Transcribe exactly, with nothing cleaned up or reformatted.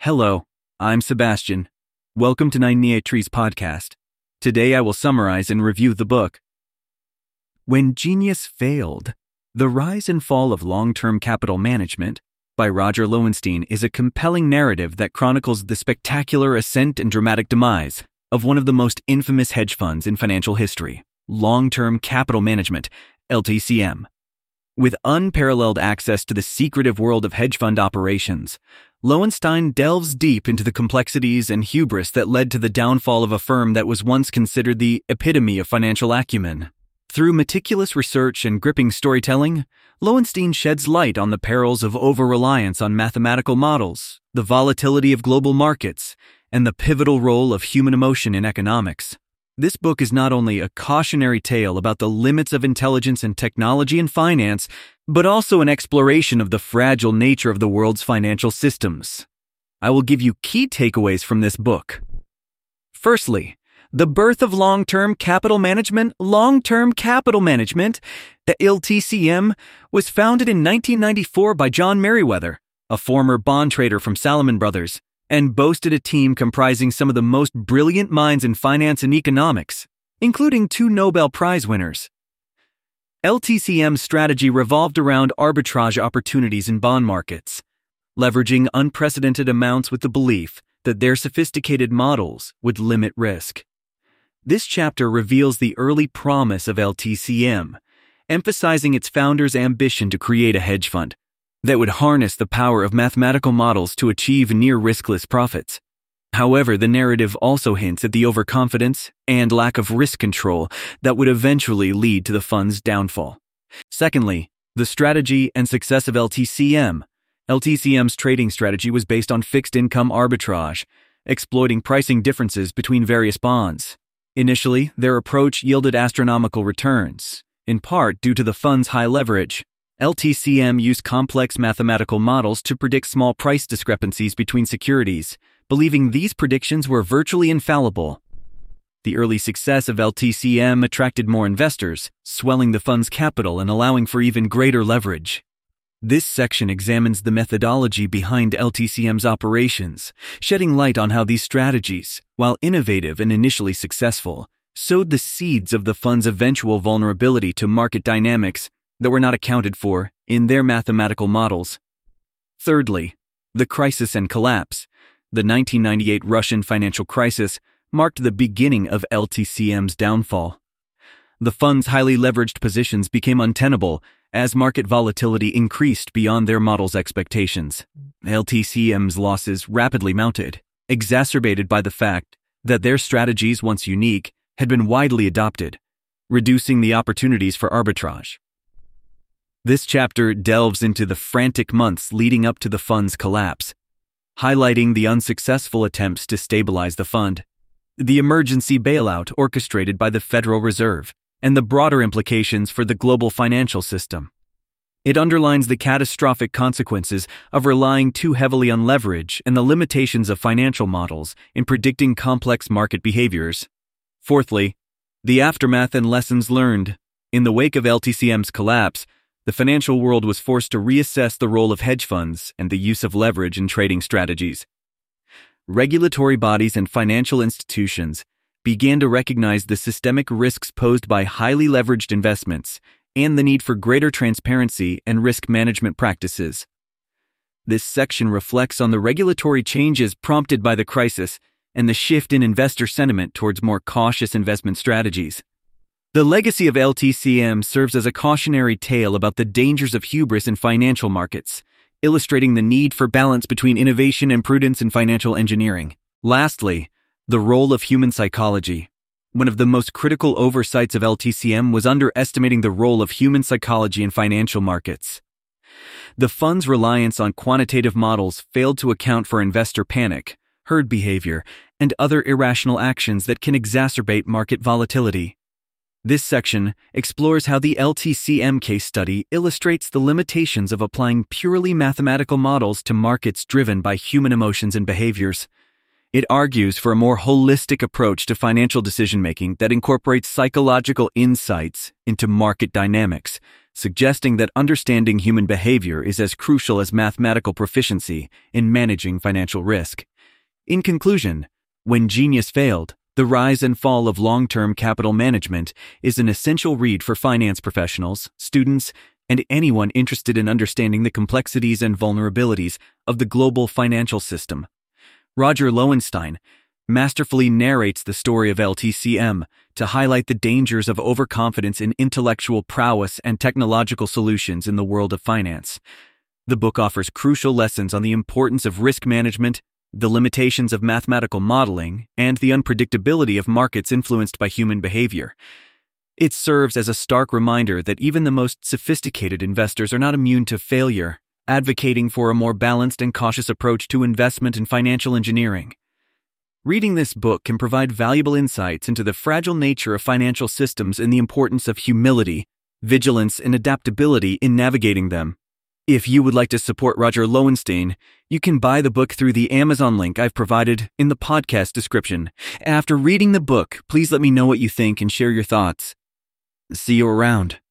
Hello, I'm Sebastian. Welcome to ninety-eight Trees Podcast. Today I will summarize and review the book, When Genius Failed: The Rise and Fall of Long-Term Capital Management by Roger Lowenstein is a compelling narrative that chronicles the spectacular ascent and dramatic demise of one of the most infamous hedge funds in financial history, Long-Term Capital Management, L T C M. With unparalleled access to the secretive world of hedge fund operations, Lowenstein delves deep into the complexities and hubris that led to the downfall of a firm that was once considered the epitome of financial acumen. Through meticulous research and gripping storytelling, Lowenstein sheds light on the perils of over-reliance on mathematical models, the volatility of global markets, and the pivotal role of human emotion in economics. This book is not only a cautionary tale about the limits of intelligence and technology in finance, but also an exploration of the fragile nature of the world's financial systems. I will give you key takeaways from this book. Firstly, the birth of long-term capital management. Long-term capital management, the L T C M, was founded in nineteen ninety-four by John Meriwether, a former bond trader from Salomon Brothers, and boasted a team comprising some of the most brilliant minds in finance and economics, including two Nobel Prize winners. L T C M's strategy revolved around arbitrage opportunities in bond markets, leveraging unprecedented amounts with the belief that their sophisticated models would limit risk. This chapter reveals the early promise of L T C M, emphasizing its founder's ambition to create a hedge fund that would harness the power of mathematical models to achieve near-riskless profits. However, the narrative also hints at the overconfidence and lack of risk control that would eventually lead to the fund's downfall. Secondly, the strategy and success of L T C M. L T C M's trading strategy was based on fixed income arbitrage, exploiting pricing differences between various bonds. Initially, their approach yielded astronomical returns, in part due to the fund's high leverage. L T C M used complex mathematical models to predict small price discrepancies between securities, believing these predictions were virtually infallible. The early success of L T C M attracted more investors, swelling the fund's capital and allowing for even greater leverage. This section examines the methodology behind L T C M's operations, shedding light on how these strategies, while innovative and initially successful, sowed the seeds of the fund's eventual vulnerability to market dynamics that were not accounted for in their mathematical models. Thirdly, the crisis and collapse. The nineteen ninety-eight Russian financial crisis marked the beginning of L T C M's downfall. The fund's highly leveraged positions became untenable as market volatility increased beyond their model's expectations. L T C M's losses rapidly mounted, exacerbated by the fact that their strategies, once unique, had been widely adopted, reducing the opportunities for arbitrage. This chapter delves into the frantic months leading up to the fund's collapse, highlighting the unsuccessful attempts to stabilize the fund, the emergency bailout orchestrated by the Federal Reserve, and the broader implications for the global financial system. It underlines the catastrophic consequences of relying too heavily on leverage and the limitations of financial models in predicting complex market behaviors. Fourthly, the aftermath and lessons learned. In the wake of L T C M's collapse, the financial world was forced to reassess the role of hedge funds and the use of leverage in trading strategies. Regulatory bodies and financial institutions began to recognize the systemic risks posed by highly leveraged investments and the need for greater transparency and risk management practices. This section reflects on the regulatory changes prompted by the crisis and the shift in investor sentiment towards more cautious investment strategies. The legacy of L T C M serves as a cautionary tale about the dangers of hubris in financial markets, illustrating the need for balance between innovation and prudence in financial engineering. Lastly, the role of human psychology. One of the most critical oversights of L T C M was underestimating the role of human psychology in financial markets. The fund's reliance on quantitative models failed to account for investor panic, herd behavior, and other irrational actions that can exacerbate market volatility. This section explores how the L T C M case study illustrates the limitations of applying purely mathematical models to markets driven by human emotions and behaviors. It argues for a more holistic approach to financial decision-making that incorporates psychological insights into market dynamics, suggesting that understanding human behavior is as crucial as mathematical proficiency in managing financial risk. In conclusion, When Genius Failed, The Rise and Fall of Long-Term Capital Management is an essential read for finance professionals, students, and anyone interested in understanding the complexities and vulnerabilities of the global financial system. Roger Lowenstein masterfully narrates the story of L T C M to highlight the dangers of overconfidence in intellectual prowess and technological solutions in the world of finance. The book offers crucial lessons on the importance of risk management, the limitations of mathematical modeling, and the unpredictability of markets influenced by human behavior. It serves as a stark reminder that even the most sophisticated investors are not immune to failure, advocating for a more balanced and cautious approach to investment and financial engineering. Reading this book can provide valuable insights into the fragile nature of financial systems and the importance of humility, vigilance, and adaptability in navigating them. If you would like to support Roger Lowenstein, you can buy the book through the Amazon link I've provided in the podcast description. After reading the book, please let me know what you think and share your thoughts. See you around.